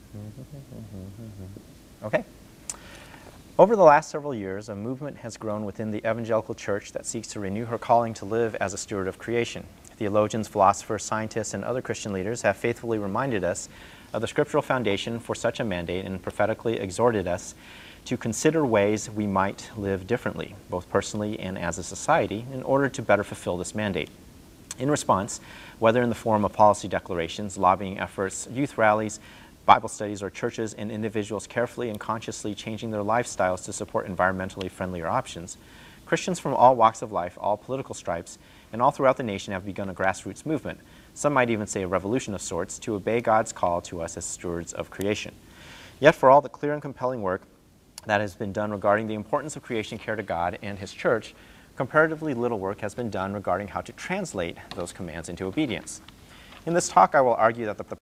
Okay. Over the last several years, a movement has grown within the evangelical church that seeks to renew her calling to live as a steward of creation. Theologians, philosophers, scientists, and other Christian leaders have faithfully reminded us of the scriptural foundation for such a mandate and prophetically exhorted us to consider ways we might live differently, both personally and as a society, in order to better fulfill this mandate. In response, whether in the form of policy declarations, lobbying efforts, youth rallies, Bible studies, or churches and individuals carefully and consciously changing their lifestyles to support environmentally friendlier options, Christians from all walks of life, all political stripes, and all throughout the nation have begun a grassroots movement, some might even say a revolution of sorts, to obey God's call to us as stewards of creation. Yet for all the clear and compelling work that has been done regarding the importance of creation care to God and His church, comparatively little work has been done regarding how to translate those commands into obedience. In this talk, I will argue that the